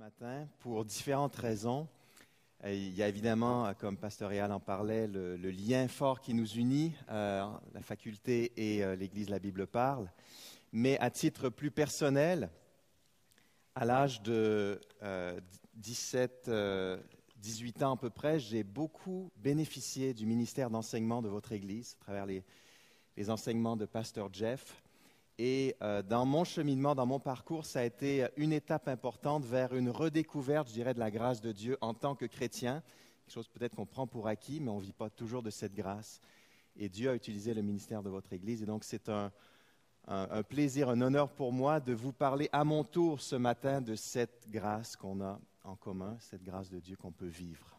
matin pour différentes raisons. Il y a évidemment, comme Pasteur Réal en parlait, le lien fort qui nous unit, la faculté et l'Église La Bible parle. Mais à titre plus personnel, à l'âge de 17, 18 ans à peu près, j'ai beaucoup bénéficié du ministère d'enseignement de votre Église, à travers les enseignements de Pasteur Jeff. Et dans mon cheminement, dans mon parcours, ça a été une étape importante vers une redécouverte, je dirais, de la grâce de Dieu en tant que chrétien. Quelque chose peut-être qu'on prend pour acquis, mais on ne vit pas toujours de cette grâce. Et Dieu a utilisé le ministère de votre Église. Et donc, c'est un plaisir, un honneur pour moi de vous parler à mon tour ce matin de cette grâce qu'on a en commun, cette grâce de Dieu qu'on peut vivre.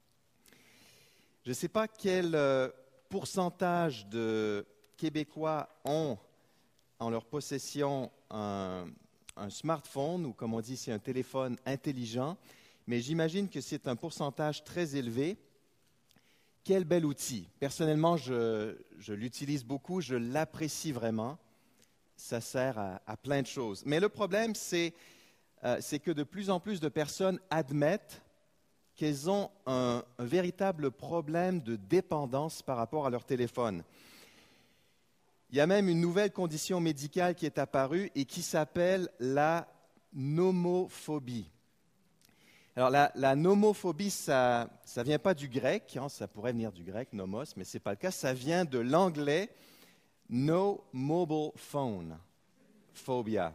Je ne sais pas quel pourcentage de Québécois ont en leur possession un smartphone, ou comme on dit, c'est un téléphone intelligent, mais j'imagine que c'est un pourcentage très élevé. Quel bel outil! Personnellement, je l'utilise beaucoup, je l'apprécie vraiment. Ça sert à plein de choses. Mais le problème, c'est que de plus en plus de personnes admettent qu'elles ont un véritable problème de dépendance par rapport à leur téléphone. Il y a même une nouvelle condition médicale qui est apparue et qui s'appelle la nomophobie. Alors, la nomophobie, ça ne vient pas du grec, ça pourrait venir du grec, nomos, mais ce n'est pas le cas. Ça vient de l'anglais no mobile phone, phobia.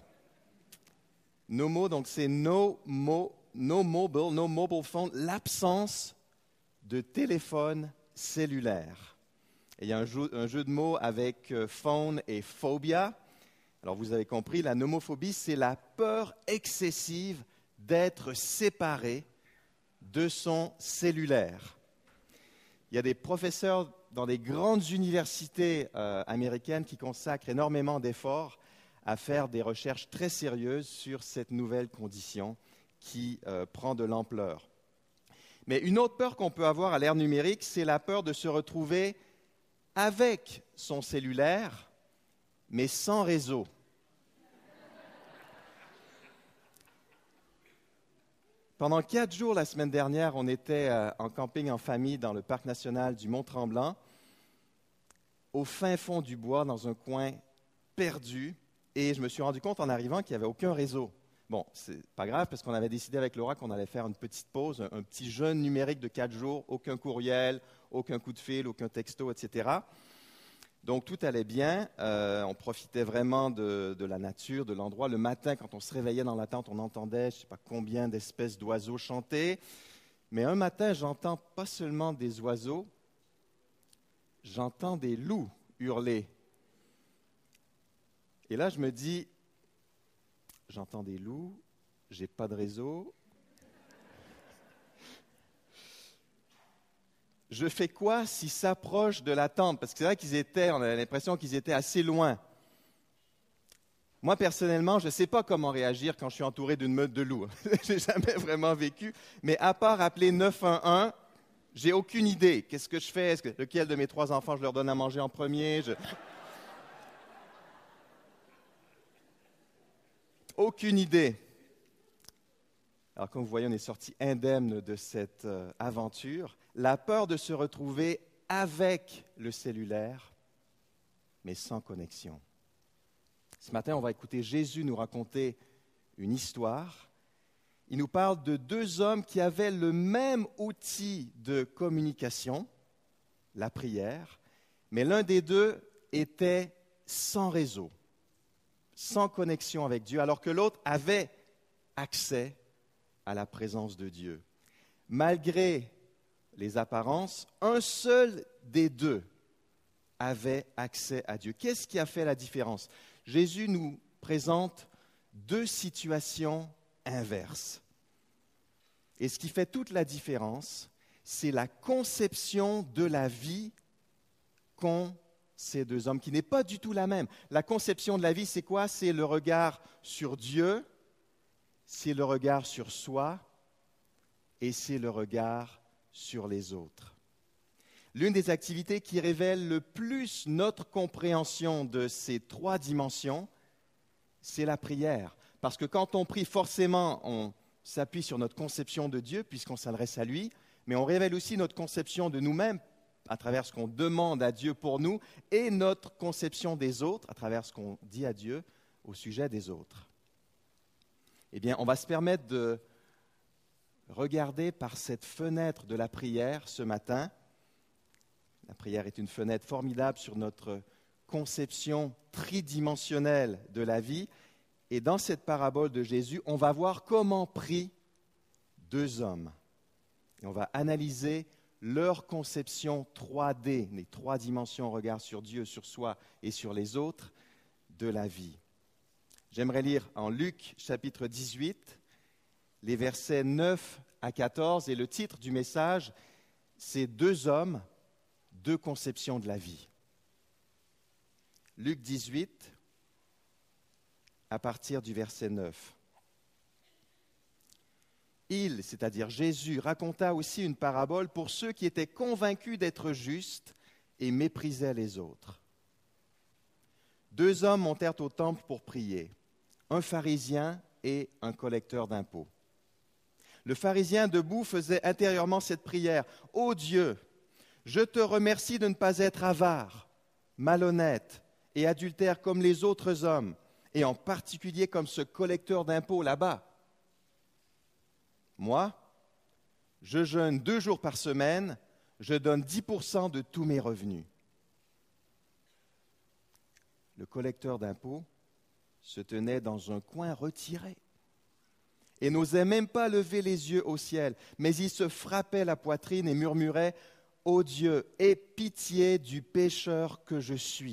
Nomo, donc c'est no mobile phone, l'absence de téléphone cellulaire. Et il y a un jeu de mots avec phone et phobia. Alors, vous avez compris, la nomophobie, c'est la peur excessive d'être séparé de son cellulaire. Il y a des professeurs dans des grandes universités américaines qui consacrent énormément d'efforts à faire des recherches très sérieuses sur cette nouvelle condition qui prend de l'ampleur. Mais une autre peur qu'on peut avoir à l'ère numérique, c'est la peur de se retrouver avec son cellulaire, mais sans réseau. Pendant 4 jours la semaine dernière, on était en camping en famille dans le parc national du Mont-Tremblant, au fin fond du bois, dans un coin perdu, et je me suis rendu compte en arrivant qu'il n'y avait aucun réseau. Bon, c'est pas grave, parce qu'on avait décidé avec Laura qu'on allait faire une petite pause, un petit jeûne numérique de 4 jours, aucun courriel, aucun coup de fil, aucun texto, etc. Donc, tout allait bien. On profitait vraiment de la nature, de l'endroit. Le matin, quand on se réveillait dans la tente, on entendait je ne sais pas combien d'espèces d'oiseaux chanter. Mais un matin, j'entends pas seulement des oiseaux, j'entends des loups hurler. Et là, je me dis, j'entends des loups, j'ai pas de réseau. Je fais quoi s'ils s'approchent de la tente? Parce que c'est vrai on avait l'impression qu'ils étaient assez loin. Moi, personnellement, je ne sais pas comment réagir quand je suis entouré d'une meute de loups. Je n'ai jamais vraiment vécu. Mais à part appeler 911, j'ai aucune idée. Qu'est-ce que je fais? Lequel de mes 3 enfants je leur donne à manger en premier? Aucune idée. Alors, comme vous voyez, on est sorti indemne de cette aventure. La peur de se retrouver avec le cellulaire, mais sans connexion. Ce matin, on va écouter Jésus nous raconter une histoire. Il nous parle de 2 hommes qui avaient le même outil de communication, la prière, mais l'un des 2 était sans réseau, sans connexion avec Dieu, alors que l'autre avait accès à la présence de Dieu. Malgré les apparences, un seul des 2 avait accès à Dieu. Qu'est-ce qui a fait la différence? Jésus nous présente 2 situations inverses. Et ce qui fait toute la différence, c'est la conception de la vie qu'ont ces 2 hommes, qui n'est pas du tout la même. La conception de la vie, c'est quoi? C'est le regard sur Dieu, c'est le regard sur soi et c'est le regard sur les autres. L'une des activités qui révèle le plus notre compréhension de ces 3 dimensions, c'est la prière. Parce que quand on prie, forcément, s'appuie sur notre conception de Dieu, puisqu'on s'adresse à lui, mais on révèle aussi notre conception de nous-mêmes à travers ce qu'on demande à Dieu pour nous et notre conception des autres à travers ce qu'on dit à Dieu au sujet des autres. Eh bien, on va se permettre de regarder par cette fenêtre de la prière ce matin. La prière est une fenêtre formidable sur notre conception tridimensionnelle de la vie. Et dans cette parabole de Jésus, on va voir comment prient deux hommes. Et on va analyser leur conception 3D, les trois dimensions, regard sur Dieu, sur soi et sur les autres, de la vie. J'aimerais lire en Luc chapitre 18, les versets 9 à 14, et le titre du message, c'est « Deux hommes, deux conceptions de la vie ». Luc 18, à partir du verset 9. Il, c'est-à-dire Jésus, raconta aussi une parabole pour ceux qui étaient convaincus d'être justes et méprisaient les autres. Deux hommes montèrent au temple pour prier, un pharisien et un collecteur d'impôts. Le pharisien debout faisait intérieurement cette prière. « Ô Dieu, je te remercie de ne pas être avare, malhonnête et adultère comme les autres hommes, et en particulier comme ce collecteur d'impôts là-bas. Moi, je jeûne 2 jours par semaine, je donne 10% de tous mes revenus. » Le collecteur d'impôts se tenait dans un coin retiré et n'osait même pas lever les yeux au ciel, mais il se frappait la poitrine et murmurait « Ô Dieu, aie pitié du pécheur que je suis. »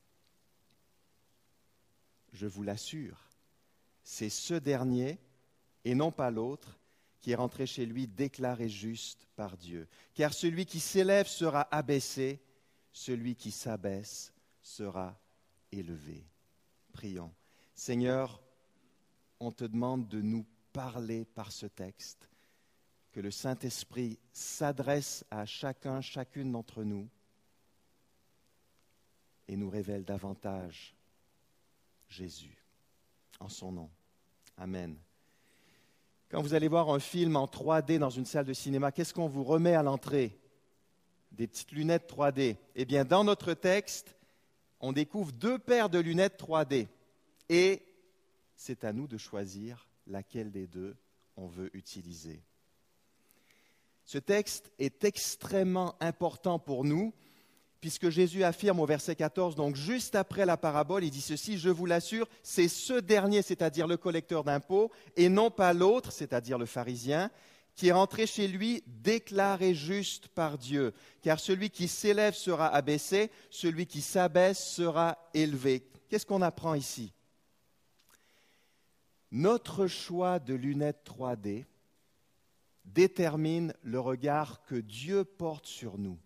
Je vous l'assure, c'est ce dernier, et non pas l'autre, qui est rentré chez lui déclaré juste par Dieu. Car celui qui s'élève sera abaissé, celui qui s'abaisse sera élevé. Prions. Seigneur, on te demande de nous parler par ce texte, que le Saint-Esprit s'adresse à chacun, chacune d'entre nous et nous révèle davantage Jésus, en son nom. Amen. Quand vous allez voir un film en 3D dans une salle de cinéma, qu'est-ce qu'on vous remet à l'entrée? Des petites lunettes 3D. Eh bien, dans notre texte, on découvre 2 paires de lunettes 3D. Et c'est à nous de choisir laquelle des deux on veut utiliser. Ce texte est extrêmement important pour nous, puisque Jésus affirme au verset 14, donc juste après la parabole, il dit ceci, « Je vous l'assure, c'est ce dernier, c'est-à-dire le collecteur d'impôts, et non pas l'autre, c'est-à-dire le pharisien, qui est rentré chez lui déclaré juste par Dieu. Car celui qui s'élève sera abaissé, celui qui s'abaisse sera élevé. » Qu'est-ce qu'on apprend ici? Notre choix de lunettes 3D détermine le regard que Dieu porte sur nous.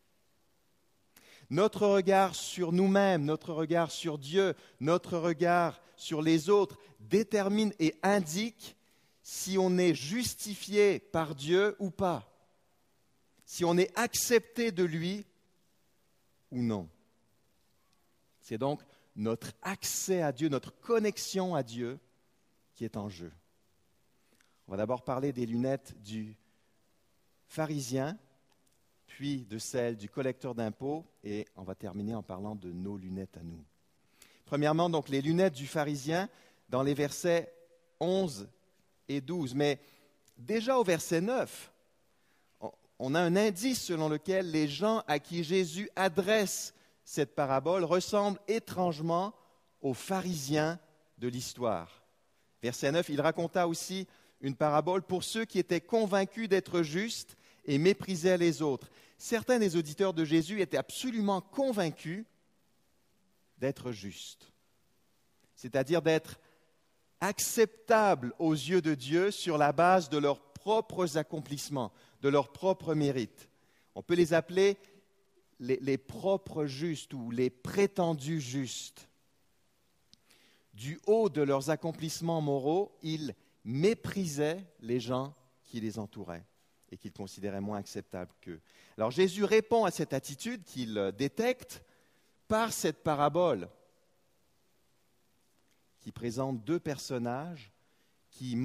Notre regard sur nous-mêmes, notre regard sur Dieu, notre regard sur les autres détermine et indique si on est justifié par Dieu ou pas, si on est accepté de lui ou non. C'est donc notre accès à Dieu, notre connexion à Dieu qui est en jeu. On va d'abord parler des lunettes du pharisien, puis de celles du collecteur d'impôts, et on va terminer en parlant de nos lunettes à nous. Premièrement, donc, les lunettes du pharisien dans les versets 11 et 12. Mais déjà au verset 9, on a un indice selon lequel les gens à qui Jésus adresse cette parabole ressemblent étrangement aux pharisiens de l'histoire. Verset 9, il raconta aussi une parabole pour ceux qui étaient convaincus d'être justes et méprisaient les autres. Certains des auditeurs de Jésus étaient absolument convaincus d'être justes, c'est-à-dire d'être acceptables aux yeux de Dieu sur la base de leurs propres accomplissements, de leurs propres mérites. On peut les appeler les propres justes ou les prétendus justes. Du haut de leurs accomplissements moraux, ils méprisaient les gens qui les entouraient et qu'ils considéraient moins acceptables qu'eux. Alors Jésus répond à cette attitude qu'il détecte par cette parabole qui présente 2 personnages qui montent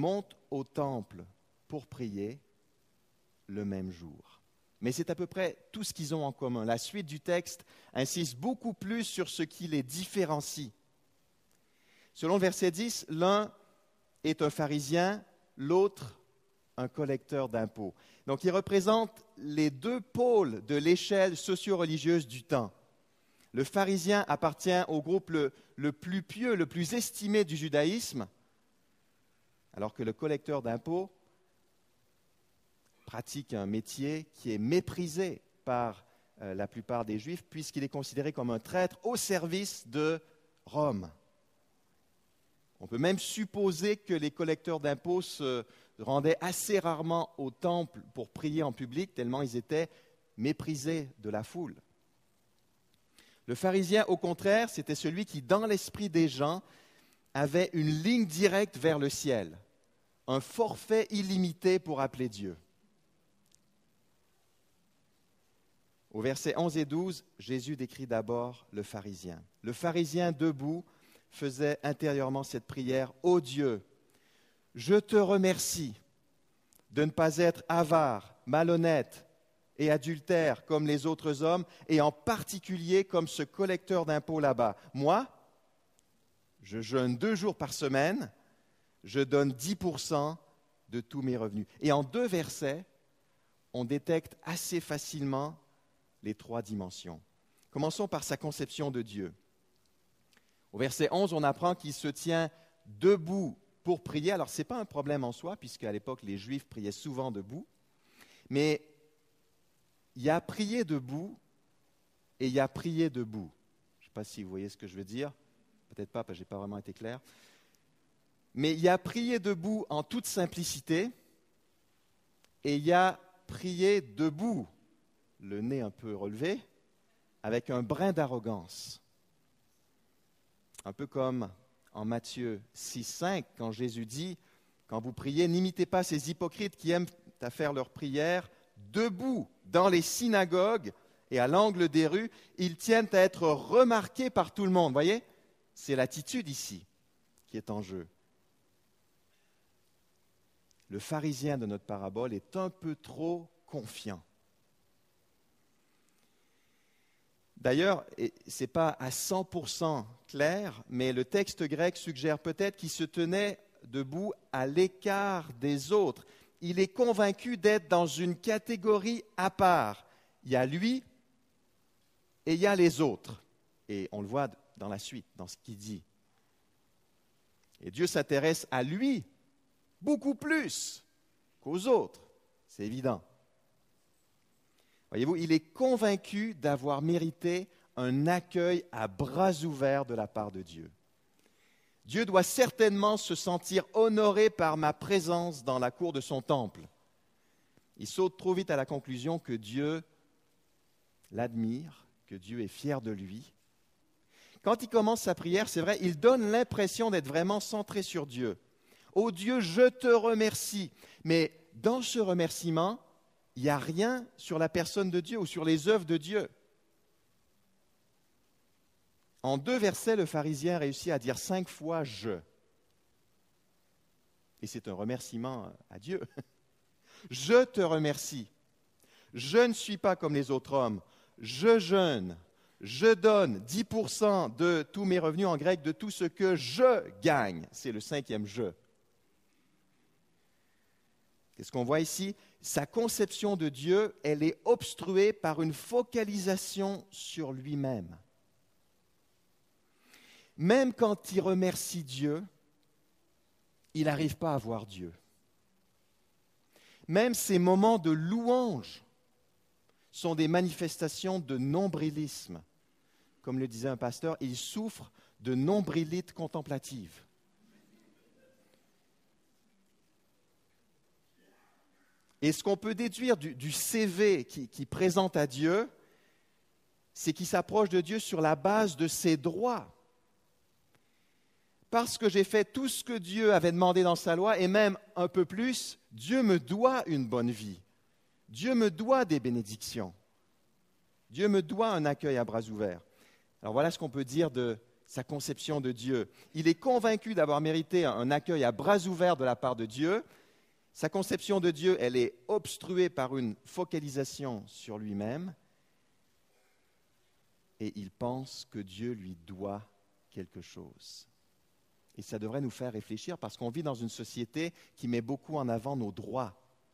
au temple pour prier le même jour. Mais c'est à peu près tout ce qu'ils ont en commun. La suite du texte insiste beaucoup plus sur ce qui les différencie. Selon le verset 10, l'un est un pharisien, l'autre un collecteur d'impôts. Donc, il représente les deux pôles de l'échelle socio-religieuse du temps. Le pharisien appartient au groupe le plus pieux, le plus estimé du judaïsme, alors que le collecteur d'impôts pratique un métier qui est méprisé par la plupart des Juifs, puisqu'il est considéré comme un traître au service de Rome. On peut même supposer que les collecteurs d'impôts se rendaient assez rarement au temple pour prier en public, tellement ils étaient méprisés de la foule. Le pharisien, au contraire, c'était celui qui, dans l'esprit des gens, avait une ligne directe vers le ciel, un forfait illimité pour appeler Dieu. Au verset 11 et 12, Jésus décrit d'abord le pharisien. Le pharisien debout faisait intérieurement cette prière: « Ô Dieu, je te remercie de ne pas être avare, malhonnête et adultère comme les autres hommes, et en particulier comme ce collecteur d'impôts là-bas. Moi, je jeûne 2 jours par semaine, je donne 10% de tous mes revenus. » Et en 2 versets, on détecte assez facilement les 3 dimensions. Commençons par sa conception de Dieu. Au verset 11, on apprend qu'il se tient debout pour prier. Alors, ce n'est pas un problème en soi, puisqu'à l'époque, les Juifs priaient souvent debout. Mais il y a prié debout et il y a prié debout. Je ne sais pas si vous voyez ce que je veux dire. Peut-être pas, parce que je n'ai pas vraiment été clair. Mais il y a prié debout en toute simplicité et il y a prié debout, le nez un peu relevé, avec un brin d'arrogance. Un peu comme en Matthieu 6,5, quand Jésus dit, quand vous priez, n'imitez pas ces hypocrites qui aiment à faire leur prière debout dans les synagogues et à l'angle des rues. Ils tiennent à être remarqués par tout le monde. Vous voyez, c'est l'attitude ici qui est en jeu. Le pharisien de notre parabole est un peu trop confiant. D'ailleurs, ce n'est pas à 100% clair, mais le texte grec suggère peut-être qu'il se tenait debout à l'écart des autres. Il est convaincu d'être dans une catégorie à part. Il y a lui et il y a les autres. Et on le voit dans la suite, dans ce qu'il dit. Et Dieu s'intéresse à lui beaucoup plus qu'aux autres. C'est évident. Voyez-vous, il est convaincu d'avoir mérité un accueil à bras ouverts de la part de Dieu. Dieu doit certainement se sentir honoré par ma présence dans la cour de son temple. Il saute trop vite à la conclusion que Dieu l'admire, que Dieu est fier de lui. Quand il commence sa prière, c'est vrai, il donne l'impression d'être vraiment centré sur Dieu. « Ô Dieu, je te remercie ». Mais dans ce remerciement, il n'y a rien sur la personne de Dieu ou sur les œuvres de Dieu. En 2 versets, le pharisien réussit à dire 5 fois « je ». Et c'est un remerciement à Dieu. « Je te remercie. Je ne suis pas comme les autres hommes. Je jeûne. Je donne 10% de tous mes revenus, en grec, de tout ce que je gagne. » C'est le 5e « je ». Qu'est-ce qu'on voit ici? Sa conception de Dieu, elle est obstruée par une focalisation sur lui-même. Même quand il remercie Dieu, il n'arrive pas à voir Dieu. Même ces moments de louange sont des manifestations de nombrilisme. Comme le disait un pasteur, il souffre de nombrilite contemplative. Et ce qu'on peut déduire du CV qu'il présente à Dieu, c'est qu'il s'approche de Dieu sur la base de ses droits. Parce que j'ai fait tout ce que Dieu avait demandé dans sa loi, et même un peu plus, Dieu me doit une bonne vie. Dieu me doit des bénédictions. Dieu me doit un accueil à bras ouverts. Alors voilà ce qu'on peut dire de sa conception de Dieu. Il est convaincu d'avoir mérité un accueil à bras ouverts de la part de Dieu. Sa conception de Dieu, elle est obstruée par une focalisation sur lui-même. Et il pense que Dieu lui doit quelque chose. Et ça devrait nous faire réfléchir parce qu'on vit dans une société qui met beaucoup en avant nos droits.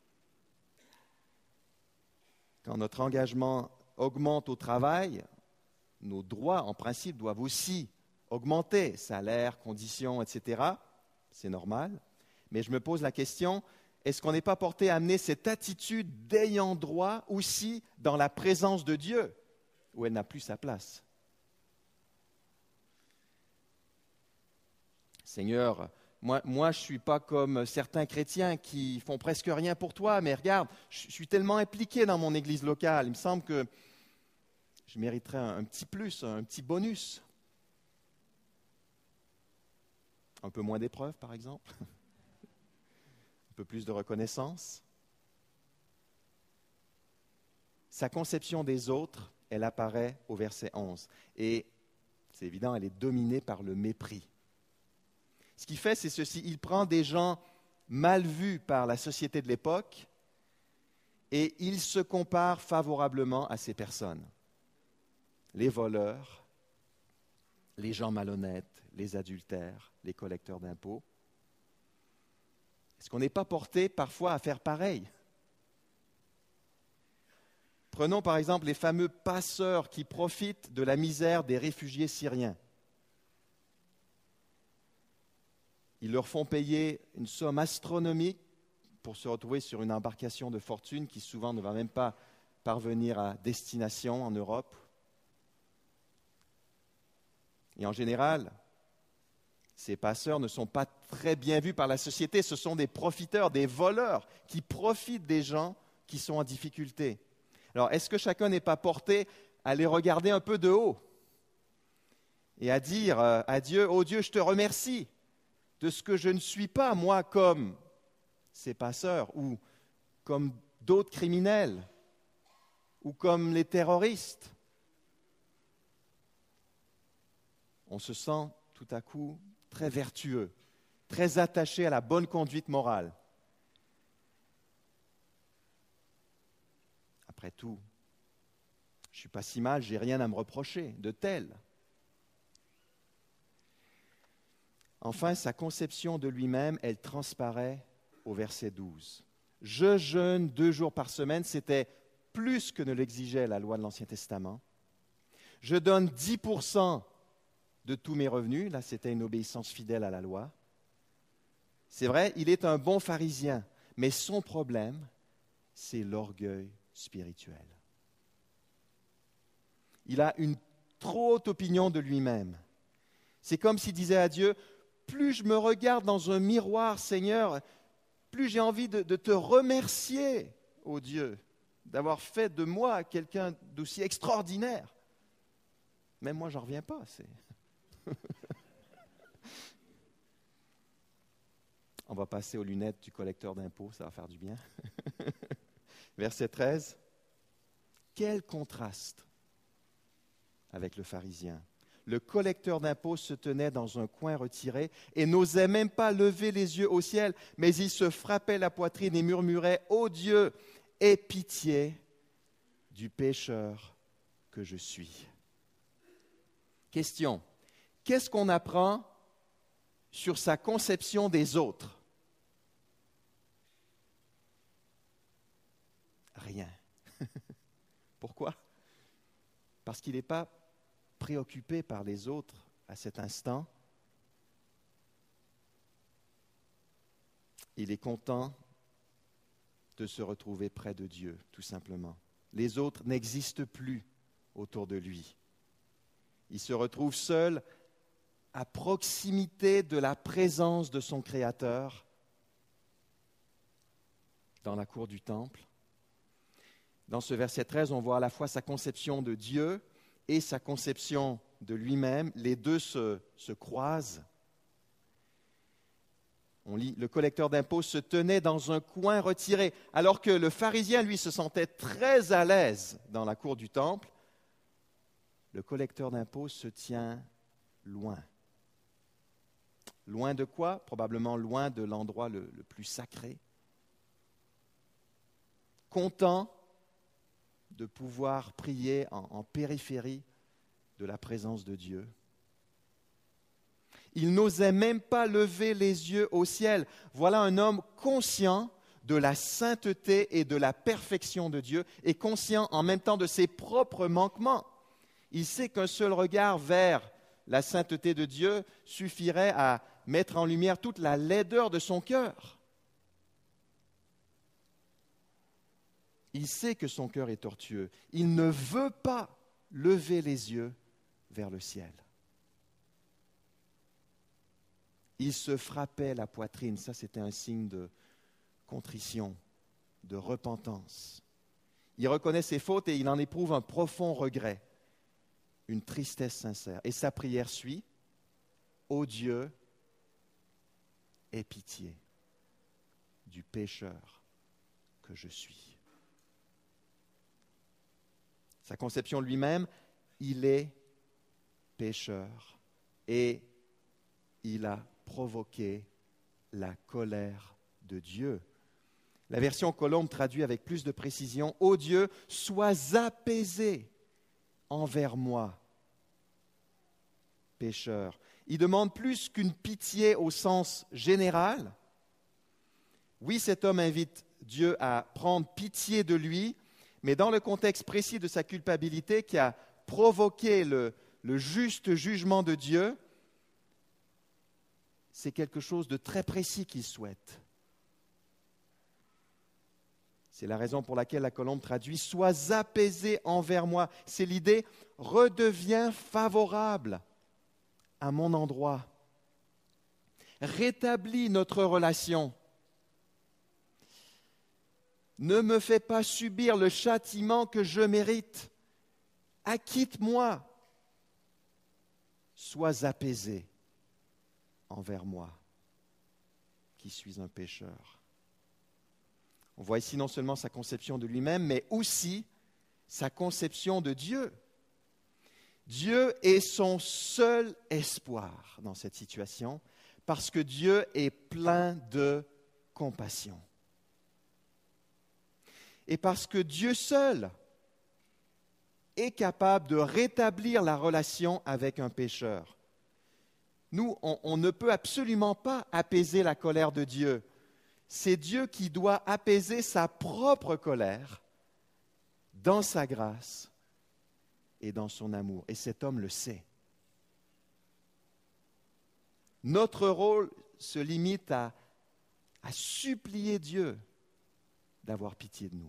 Quand notre engagement augmente au travail, nos droits, en principe, doivent aussi augmenter. Salaire, conditions, etc. C'est normal. Mais je me pose la question, est-ce qu'on n'est pas porté à amener cette attitude d'ayant droit aussi dans la présence de Dieu, où elle n'a plus sa place? Seigneur, moi je ne suis pas comme certains chrétiens qui font presque rien pour toi, mais regarde, je suis tellement impliqué dans mon église locale, il me semble que je mériterais un petit plus, un petit bonus. Un peu moins d'épreuves, par exemple. Un peu plus de reconnaissance. Sa conception des autres, elle apparaît au verset 11. Et c'est évident, elle est dominée par le mépris. Ce qu'il fait, c'est ceci. Il prend des gens mal vus par la société de l'époque et il se compare favorablement à ces personnes. Les voleurs, les gens malhonnêtes, les adultères, les collecteurs d'impôts. Est-ce qu'on n'est pas porté parfois à faire pareil? Prenons par exemple les fameux passeurs qui profitent de la misère des réfugiés syriens. Ils leur font payer une somme astronomique pour se retrouver sur une embarcation de fortune qui souvent ne va même pas parvenir à destination en Europe. Et en général, ces passeurs ne sont pas très bien vus par la société. Ce sont des profiteurs, des voleurs qui profitent des gens qui sont en difficulté. Alors, est-ce que chacun n'est pas porté à les regarder un peu de haut et à dire à Dieu, « Oh Dieu, je te remercie de ce que je ne suis pas, moi, comme ces passeurs ou comme d'autres criminels ou comme les terroristes. » On se sent tout à coup très vertueux, très attaché à la bonne conduite morale. Après tout, je ne suis pas si mal, je n'ai rien à me reprocher de tel. Enfin, sa conception de lui-même, elle transparaît au verset 12. Je jeûne 2 jours par semaine, c'était plus que ne l'exigeait la loi de l'Ancien Testament. Je donne 10% de tous mes revenus, là c'était une obéissance fidèle à la loi. C'est vrai, il est un bon pharisien, mais son problème, c'est l'orgueil spirituel. Il a une trop haute opinion de lui-même. C'est comme s'il disait à Dieu, plus je me regarde dans un miroir, Seigneur, plus j'ai envie de te remercier, ô Dieu, d'avoir fait de moi quelqu'un d'aussi extraordinaire. Même moi, je n'en reviens pas. On va passer aux lunettes du collecteur d'impôts, ça va faire du bien. Verset 13. Quel contraste avec le pharisien. Le collecteur d'impôts se tenait dans un coin retiré et n'osait même pas lever les yeux au ciel, mais il se frappait la poitrine et murmurait « Ô Dieu, aie pitié du pécheur que je suis. » Question. Qu'est-ce qu'on apprend sur sa conception des autres? Rien. Pourquoi? Parce qu'il n'est pas préoccupé par les autres à cet instant. Il est content de se retrouver près de Dieu, tout simplement. Les autres n'existent plus autour de lui. Il se retrouve seul à proximité de la présence de son Créateur dans la cour du temple. Dans ce verset 13, on voit à la fois sa conception de Dieu et sa conception de lui-même. Les deux se croisent. On lit, le collecteur d'impôts se tenait dans un coin retiré, alors que le pharisien, lui, se sentait très à l'aise dans la cour du temple. Le collecteur d'impôts se tient loin. Loin de quoi? Probablement loin de l'endroit le plus sacré. Content de pouvoir prier en périphérie de la présence de Dieu. Il n'osait même pas lever les yeux au ciel. Voilà un homme conscient de la sainteté et de la perfection de Dieu et conscient en même temps de ses propres manquements. Il sait qu'un seul regard vers la sainteté de Dieu suffirait à mettre en lumière toute la laideur de son cœur. Il sait que son cœur est tortueux. Il ne veut pas lever les yeux vers le ciel. Il se frappait la poitrine. Ça, c'était un signe de contrition, de repentance. Il reconnaît ses fautes et il en éprouve un profond regret, une tristesse sincère. Et sa prière suit: ô Dieu, aie pitié du pécheur que je suis. Sa conception lui-même, il est pécheur et il a provoqué la colère de Dieu. La version Colombe traduit avec plus de précision: ô Dieu, sois apaisé envers moi, pécheur. Il demande plus qu'une pitié au sens général. Oui, cet homme invite Dieu à prendre pitié de lui, mais dans le contexte précis de sa culpabilité qui a provoqué le juste jugement de Dieu, c'est quelque chose de très précis qu'il souhaite. C'est la raison pour laquelle la Colombe traduit « Sois apaisé envers moi ». C'est l'idée « Redeviens favorable à mon endroit. Rétablis notre relation. Ne me fais pas subir le châtiment que je mérite. Acquitte-moi. Sois apaisé envers moi, qui suis un pécheur. » On voit ici non seulement sa conception de lui-même, mais aussi sa conception de Dieu. Dieu est son seul espoir dans cette situation, parce que Dieu est plein de compassion. Et parce que Dieu seul est capable de rétablir la relation avec un pécheur. Nous, on ne peut absolument pas apaiser la colère de Dieu. C'est Dieu qui doit apaiser sa propre colère dans sa grâce et dans son amour. Et cet homme le sait. Notre rôle se limite à supplier Dieu d'avoir pitié de nous.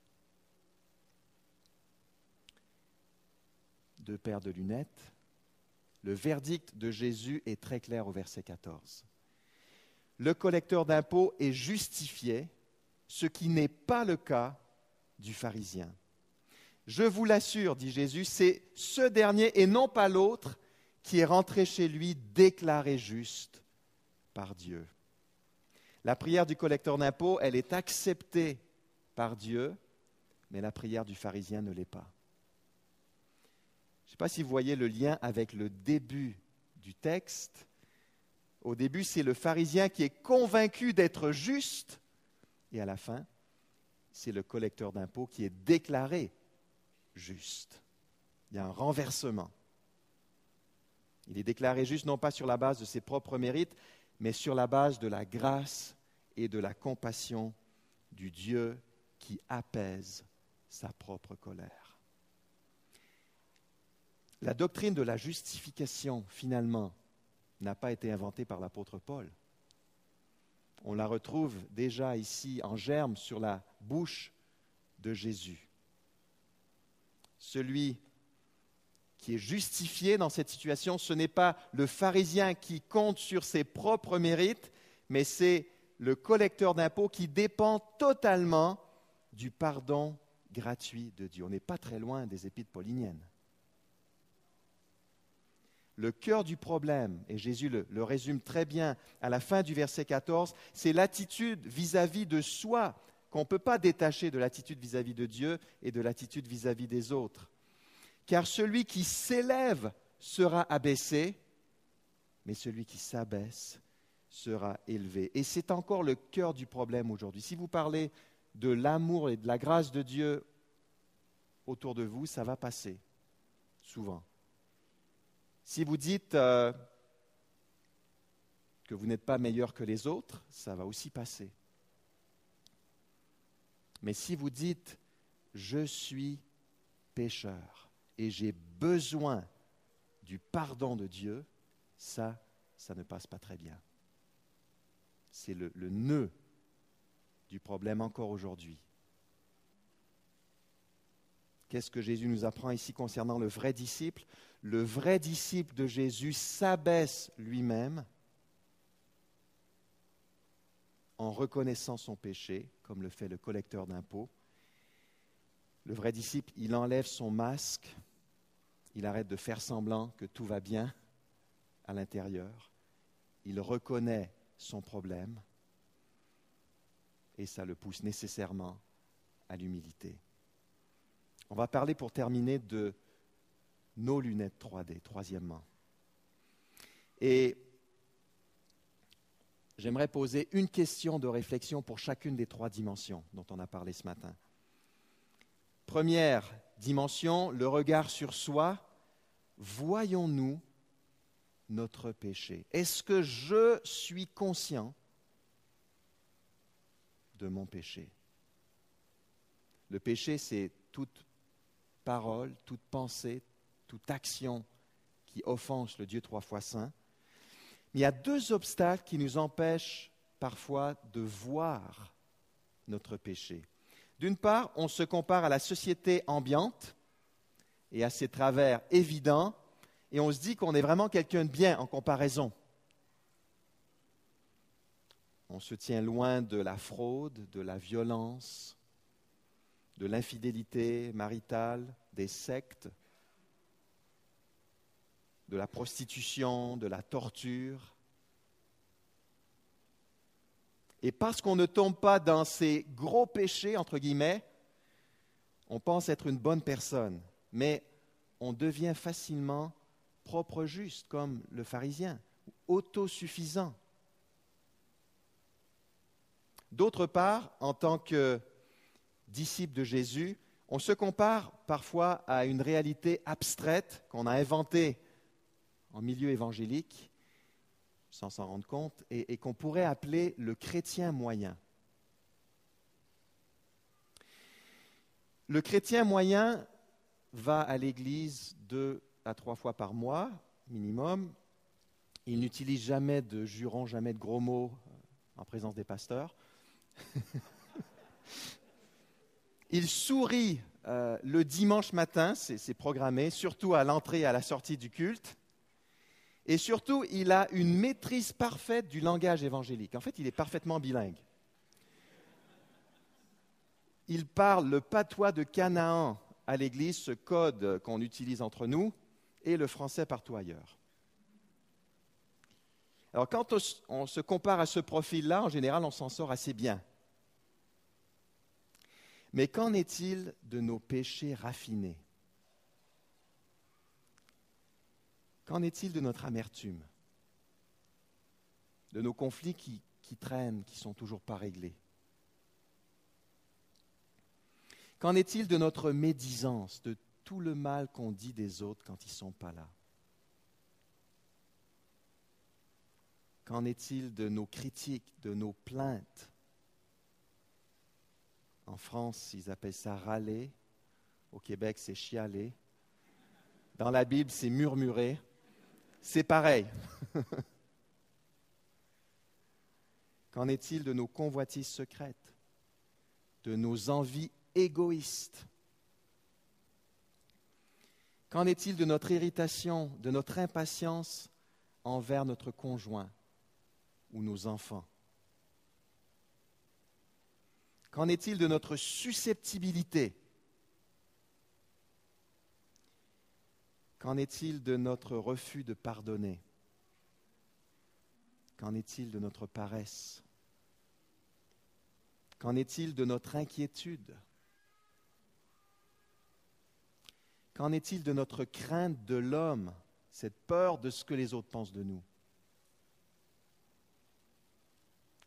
Deux paires de lunettes. Le verdict de Jésus est très clair au verset 14. Le collecteur d'impôts est justifié, ce qui n'est pas le cas du pharisien. Je vous l'assure, dit Jésus, c'est ce dernier et non pas l'autre qui est rentré chez lui déclaré juste par Dieu. La prière du collecteur d'impôts, elle est acceptée par Dieu, mais la prière du pharisien ne l'est pas. Je ne sais pas si vous voyez le lien avec le début du texte. Au début, c'est le pharisien qui est convaincu d'être juste, et à la fin, c'est le collecteur d'impôts qui est déclaré juste. Il y a un renversement. Il est déclaré juste non pas sur la base de ses propres mérites, mais sur la base de la grâce et de la compassion du Dieu qui apaise sa propre colère. La doctrine de la justification, finalement, n'a pas été inventée par l'apôtre Paul. On la retrouve déjà ici en germe sur la bouche de Jésus. Celui qui est justifié dans cette situation, ce n'est pas le pharisien qui compte sur ses propres mérites, mais c'est le collecteur d'impôts qui dépend totalement du pardon gratuit de Dieu. On n'est pas très loin des épîtres pauliniennes. Le cœur du problème, et Jésus le résume très bien à la fin du verset 14, c'est l'attitude vis-à-vis de soi qu'on ne peut pas détacher de l'attitude vis-à-vis de Dieu et de l'attitude vis-à-vis des autres. Car celui qui s'élève sera abaissé, mais celui qui s'abaisse sera élevé. Et c'est encore le cœur du problème aujourd'hui. Si vous parlez de l'amour et de la grâce de Dieu autour de vous, ça va passer, souvent. Si vous dites que vous n'êtes pas meilleur que les autres, ça va aussi passer. Mais si vous dites « je suis pécheur et j'ai besoin du pardon de Dieu », ça ne passe pas très bien. C'est le nœud du problème encore aujourd'hui. Qu'est-ce que Jésus nous apprend ici concernant le vrai disciple? Le vrai disciple de Jésus s'abaisse lui-même en reconnaissant son péché, comme le fait le collecteur d'impôts. Le vrai disciple, il enlève son masque, il arrête de faire semblant que tout va bien à l'intérieur. Il reconnaît son problème et ça le pousse nécessairement à l'humilité. On va parler pour terminer de nos lunettes 3D, troisièmement. Et j'aimerais poser une question de réflexion pour chacune des trois dimensions dont on a parlé ce matin. Première dimension, le regard sur soi. Voyons-nous notre péché? Est-ce que je suis conscient de mon péché? Le péché, c'est toute parole, toute pensée, toute action qui offense le Dieu trois fois saint. Mais il y a deux obstacles qui nous empêchent parfois de voir notre péché. D'une part, on se compare à la société ambiante et à ses travers évidents, et on se dit qu'on est vraiment quelqu'un de bien en comparaison. On se tient loin de la fraude, de la violence, de l'infidélité maritale, des sectes, de la prostitution, de la torture. Et parce qu'on ne tombe pas dans ces gros péchés, entre guillemets, on pense être une bonne personne, mais on devient facilement propre juste, comme le pharisien, autosuffisant. D'autre part, en tant que disciple de Jésus, on se compare parfois à une réalité abstraite qu'on a inventée en milieu évangélique, sans s'en rendre compte, et qu'on pourrait appeler le chrétien moyen. Le chrétien moyen va à l'église 2 à 3 fois par mois, minimum. Il n'utilise jamais de jurons, jamais de gros mots en présence des pasteurs. Il sourit le dimanche matin, c'est programmé, surtout à l'entrée et à la sortie du culte. Et surtout, il a une maîtrise parfaite du langage évangélique. En fait, il est parfaitement bilingue. Il parle le patois de Canaan à l'église, ce code qu'on utilise entre nous, et le français partout ailleurs. Alors, quand on se compare à ce profil-là, en général, on s'en sort assez bien. Mais qu'en est-il de nos péchés raffinés? Qu'en est-il de notre amertume? De nos conflits qui traînent, qui ne sont toujours pas réglés? Qu'en est-il de notre médisance, de tout le mal qu'on dit des autres quand ils ne sont pas là? Qu'en est-il de nos critiques, de nos plaintes? En France, ils appellent ça râler. Au Québec, c'est chialer. Dans la Bible, c'est murmurer. C'est pareil. Qu'en est-il de nos convoitises secrètes, de nos envies égoïstes? Qu'en est-il de notre irritation, de notre impatience envers notre conjoint ou nos enfants? Qu'en est-il de notre susceptibilité? Qu'en est-il de notre refus de pardonner? Qu'en est-il de notre paresse? Qu'en est-il de notre inquiétude? Qu'en est-il de notre crainte de l'homme, cette peur de ce que les autres pensent de nous?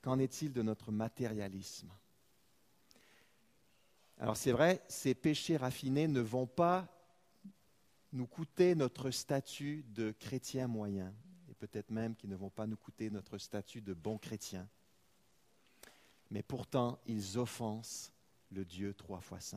Qu'en est-il de notre matérialisme? Alors c'est vrai, ces péchés raffinés ne vont pas nous coûter notre statut de chrétien moyen, et peut-être même qu'ils ne vont pas nous coûter notre statut de bon chrétien. Mais pourtant, ils offensent le Dieu trois fois saint.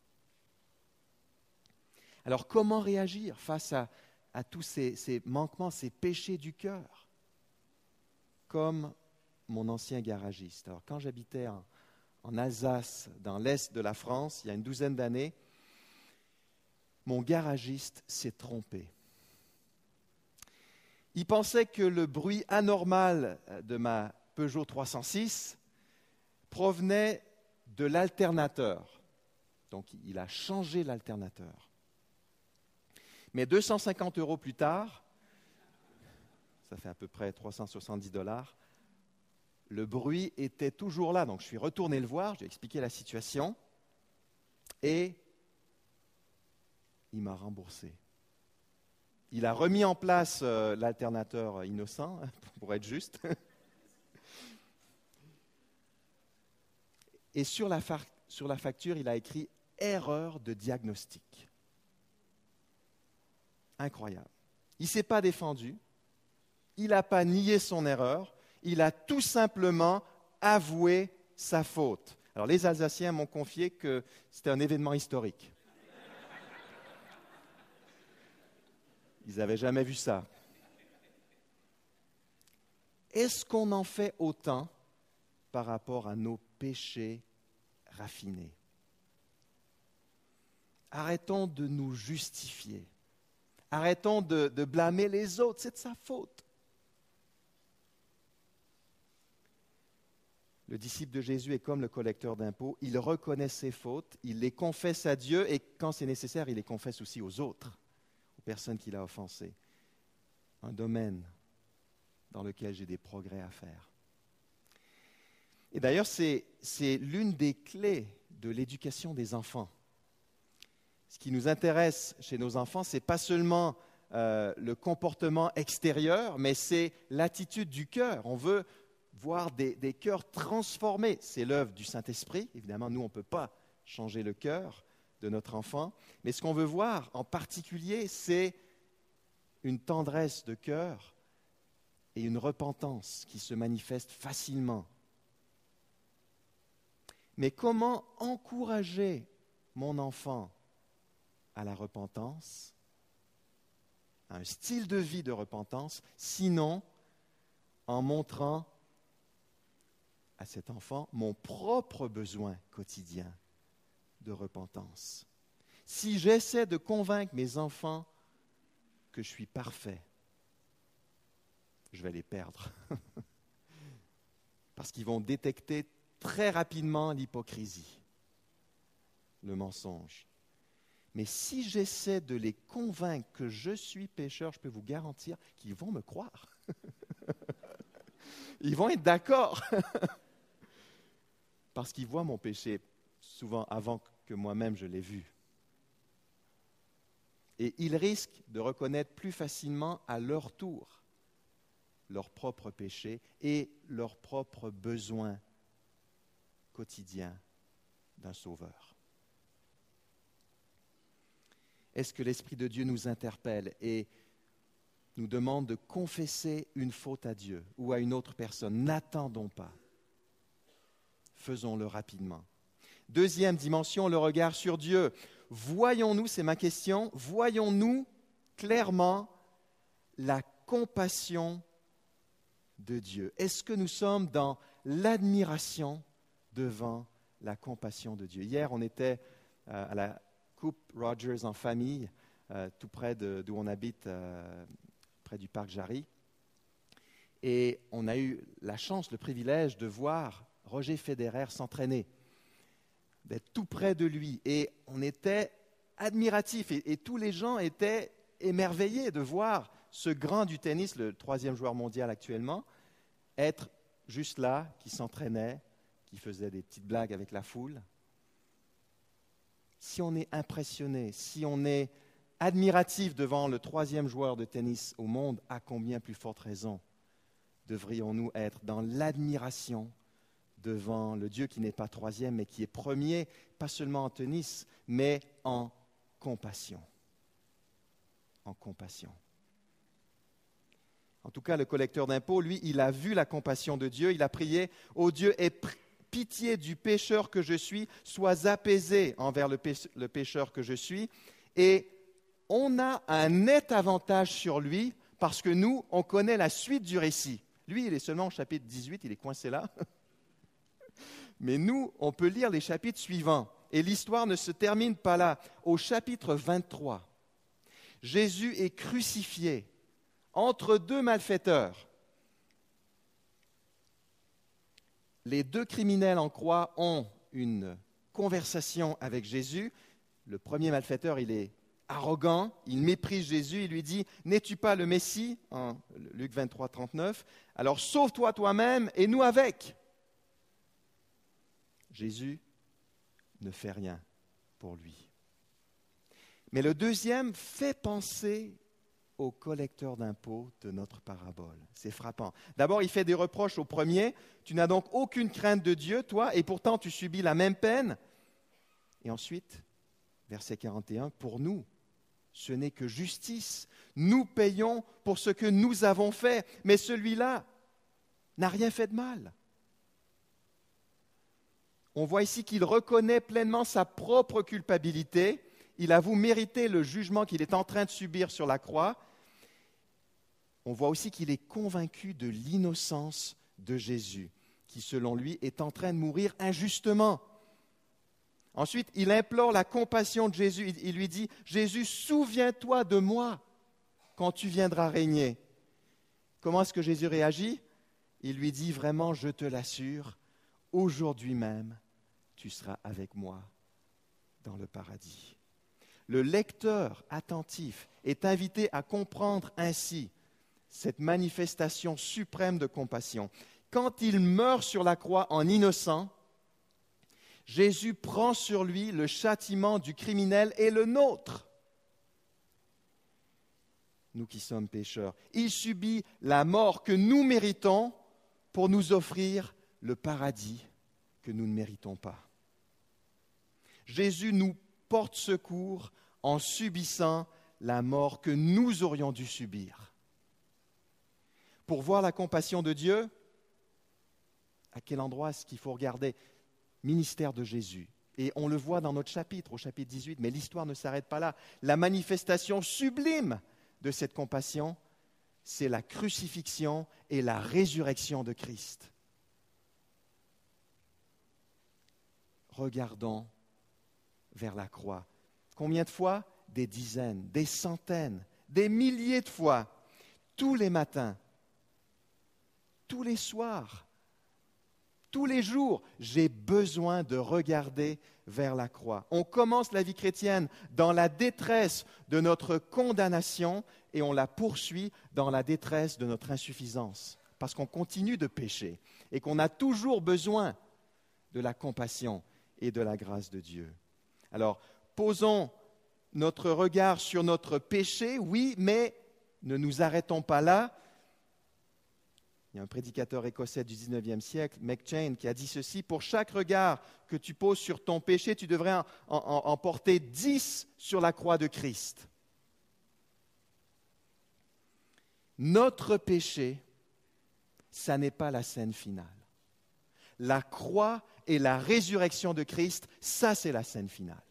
Alors comment réagir face à tous ces manquements, ces péchés du cœur? Comme mon ancien garagiste. Alors quand j'habitais en Alsace, dans l'est de la France, il y a une douzaine d'années, mon garagiste s'est trompé. Il pensait que le bruit anormal de ma Peugeot 306 provenait de l'alternateur. Donc il a changé l'alternateur. Mais 250 € plus tard, ça fait à peu près 370 $, le bruit était toujours là. Donc je suis retourné le voir, je lui ai expliqué la situation et il m'a remboursé. Il a remis en place l'alternateur innocent, pour être juste. Et sur la facture, il a écrit « erreur de diagnostic ». Incroyable. Il ne s'est pas défendu, il n'a pas nié son erreur, il a tout simplement avoué sa faute. Alors les Alsaciens m'ont confié que c'était un événement historique. Ils n'avaient jamais vu ça. Est-ce qu'on en fait autant par rapport à nos péchés raffinés? Arrêtons de nous justifier. Arrêtons de blâmer les autres, c'est de sa faute. Le disciple de Jésus est comme le collecteur d'impôts, il reconnaît ses fautes, il les confesse à Dieu et quand c'est nécessaire, il les confesse aussi aux autres, aux personnes qu'il a offensées. Un domaine dans lequel j'ai des progrès à faire. Et d'ailleurs, c'est l'une des clés de l'éducation des enfants. Ce qui nous intéresse chez nos enfants, ce n'est pas seulement le comportement extérieur, mais c'est l'attitude du cœur. On veut voir des cœurs transformés. C'est l'œuvre du Saint-Esprit. Évidemment, nous, on ne peut pas changer le cœur de notre enfant. Mais ce qu'on veut voir en particulier, c'est une tendresse de cœur et une repentance qui se manifeste facilement. Mais comment encourager mon enfant à la repentance, à un style de vie de repentance, sinon en montrant à cet enfant mon propre besoin quotidien de repentance. Si j'essaie de convaincre mes enfants que je suis parfait, je vais les perdre. Parce qu'ils vont détecter très rapidement l'hypocrisie, le mensonge. Mais si j'essaie de les convaincre que je suis pécheur, je peux vous garantir qu'ils vont me croire. Ils vont être d'accord. Parce qu'ils voient mon péché souvent avant que moi-même je l'ai vu. Et ils risquent de reconnaître plus facilement à leur tour leur propre péché et leurs propres besoins quotidiens d'un sauveur. Est-ce que l'Esprit de Dieu nous interpelle et nous demande de confesser une faute à Dieu ou à une autre personne? N'attendons pas. Faisons-le rapidement. Deuxième dimension, le regard sur Dieu. Voyons-nous, c'est ma question, voyons-nous clairement la compassion de Dieu? Est-ce que nous sommes dans l'admiration devant la compassion de Dieu? Hier, on était à la Coupe Rogers en famille, tout près d'où on habite, près du parc Jarry. Et on a eu la chance, le privilège de voir Roger Federer s'entraîner, d'être tout près de lui. Et on était admiratifs et tous les gens étaient émerveillés de voir ce grand du tennis, le 3e joueur mondial actuellement, être juste là, qui s'entraînait, qui faisait des petites blagues avec la foule. Si on est impressionné, si on est admiratif devant le 3e joueur de tennis au monde, à combien plus forte raison devrions-nous être dans l'admiration devant le Dieu qui n'est pas troisième, mais qui est premier, pas seulement en tennis, mais en compassion. En compassion. En tout cas, le collecteur d'impôts, lui, il a vu la compassion de Dieu, il a prié « Ô Dieu, aie pitié du pécheur que je suis, sois apaisé envers le pécheur que je suis. » Et on a un net avantage sur lui parce que nous, on connaît la suite du récit. Lui, il est seulement au chapitre 18, il est coincé là. Mais nous, on peut lire les chapitres suivants. Et l'histoire ne se termine pas là. Au chapitre 23, Jésus est crucifié entre deux malfaiteurs. Les deux criminels en croix ont une conversation avec Jésus. Le premier malfaiteur, il est arrogant, il méprise Jésus, il lui dit « N'es-tu pas le Messie ?» en Luc 23, 39. « Alors sauve-toi toi-même et nous avec. » Jésus ne fait rien pour lui. Mais le deuxième fait penser au collecteur d'impôts de notre parabole. C'est frappant. D'abord, il fait des reproches au premier. « Tu n'as donc aucune crainte de Dieu, toi, et pourtant tu subis la même peine. » Et ensuite, verset 41, « Pour nous, ce n'est que justice. Nous payons pour ce que nous avons fait, mais celui-là n'a rien fait de mal. » On voit ici qu'il reconnaît pleinement sa propre culpabilité. Il avoue mériter le jugement qu'il est en train de subir sur la croix. On voit aussi qu'il est convaincu de l'innocence de Jésus, qui, selon lui, est en train de mourir injustement. Ensuite, il implore la compassion de Jésus. Il lui dit « Jésus, souviens-toi de moi quand tu viendras régner. » Comment est-ce que Jésus réagit? Il lui dit vraiment « Je te l'assure, aujourd'hui même, tu seras avec moi dans le paradis. » Le lecteur attentif est invité à comprendre ainsi cette manifestation suprême de compassion. Quand il meurt sur la croix en innocent, Jésus prend sur lui le châtiment du criminel et le nôtre. Nous qui sommes pécheurs, il subit la mort que nous méritons pour nous offrir le paradis que nous ne méritons pas. Jésus nous porte secours en subissant la mort que nous aurions dû subir. Pour voir la compassion de Dieu, à quel endroit est-ce qu'il faut regarder? Ministère de Jésus. Et on le voit dans notre chapitre, au chapitre 18, mais l'histoire ne s'arrête pas là. La manifestation sublime de cette compassion, c'est la crucifixion et la résurrection de Christ. Regardons vers la croix. Combien de fois? Des dizaines, des centaines, des milliers de fois, tous les matins, tous les soirs, tous les jours, j'ai besoin de regarder vers la croix. On commence la vie chrétienne dans la détresse de notre condamnation et on la poursuit dans la détresse de notre insuffisance, parce qu'on continue de pécher et qu'on a toujours besoin de la compassion et de la grâce de Dieu. Alors, posons notre regard sur notre péché, oui, mais ne nous arrêtons pas là. Il y a un prédicateur écossais du 19e siècle, McChain, qui a dit ceci: pour chaque regard que tu poses sur ton péché, tu devrais en porter 10 sur la croix de Christ. Notre péché, ça n'est pas la scène finale. La croix et la résurrection de Christ, ça c'est la scène finale.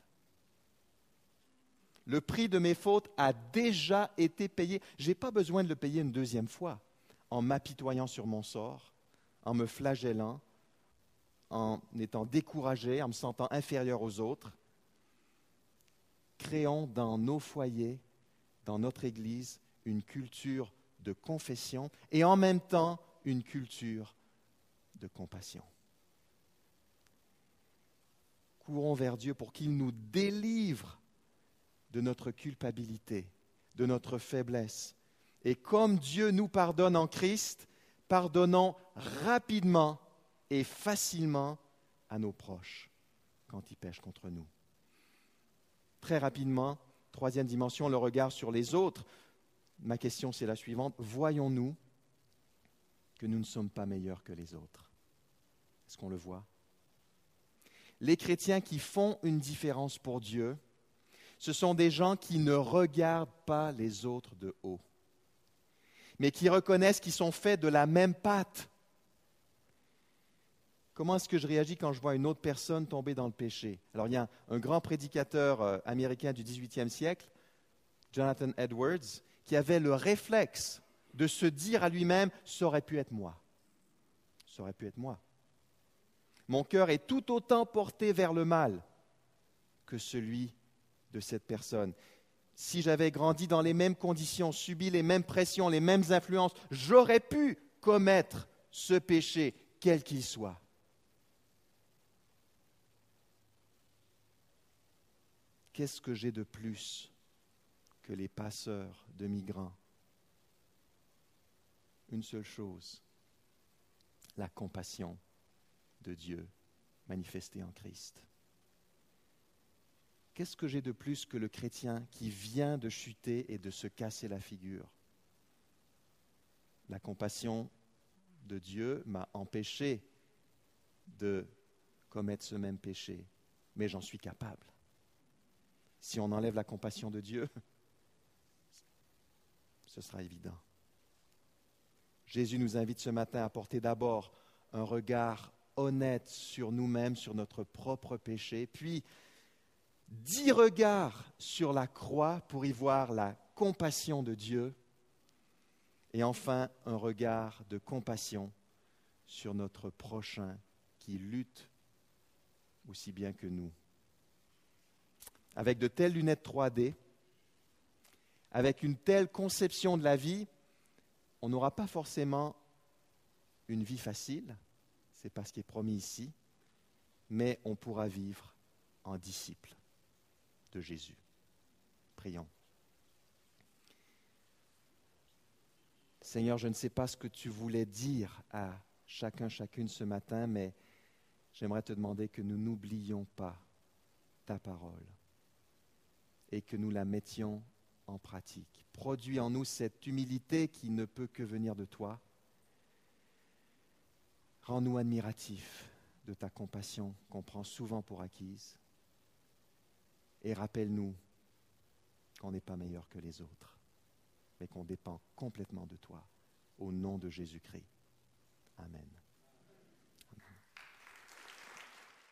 Le prix de mes fautes a déjà été payé. Je n'ai pas besoin de le payer une deuxième fois, en m'apitoyant sur mon sort, en me flagellant, en étant découragé, en me sentant inférieur aux autres. Créons dans nos foyers, dans notre Église, une culture de confession et en même temps une culture de compassion. Courons vers Dieu pour qu'il nous délivre de notre culpabilité, de notre faiblesse. Et comme Dieu nous pardonne en Christ, pardonnons rapidement et facilement à nos proches quand ils pêchent contre nous. Très rapidement, troisième dimension, le regard sur les autres. Ma question, c'est la suivante. Voyons-nous que nous ne sommes pas meilleurs que les autres? Est-ce qu'on le voit? Les chrétiens qui font une différence pour Dieu, ce sont des gens qui ne regardent pas les autres de haut, mais qui reconnaissent qu'ils sont faits de la même pâte. Comment est-ce que je réagis quand je vois une autre personne tomber dans le péché? Alors, il y a un grand prédicateur américain du XVIIIe siècle, Jonathan Edwards, qui avait le réflexe de se dire à lui-même, « ça aurait pu être moi. Ça aurait pu être moi. Mon cœur est tout autant porté vers le mal que celui de cette personne. Si j'avais grandi dans les mêmes conditions, subi les mêmes pressions, les mêmes influences, j'aurais pu commettre ce péché, quel qu'il soit. » Qu'est-ce que j'ai de plus que les passeurs de migrants? Une seule chose, la compassion de Dieu manifestée en Christ. Qu'est-ce que j'ai de plus que le chrétien qui vient de chuter et de se casser la figure? La compassion de Dieu m'a empêché de commettre ce même péché, mais j'en suis capable. Si on enlève la compassion de Dieu, ce sera évident. Jésus nous invite ce matin à porter d'abord un regard honnête sur nous-mêmes, sur notre propre péché, puis 10 regards sur la croix pour y voir la compassion de Dieu, et enfin un regard de compassion sur notre prochain qui lutte aussi bien que nous. Avec de telles lunettes 3D, avec une telle conception de la vie, on n'aura pas forcément une vie facile, ce n'est pas ce qui est promis ici, mais on pourra vivre en disciple de Jésus. Prions. Seigneur, je ne sais pas ce que tu voulais dire à chacun, chacune ce matin, mais j'aimerais te demander que nous n'oublions pas ta parole et que nous la mettions en pratique. Produis en nous cette humilité qui ne peut que venir de toi. Rends-nous admiratifs de ta compassion qu'on prend souvent pour acquise. Et rappelle-nous qu'on n'est pas meilleur que les autres, mais qu'on dépend complètement de toi. Au nom de Jésus-Christ. Amen.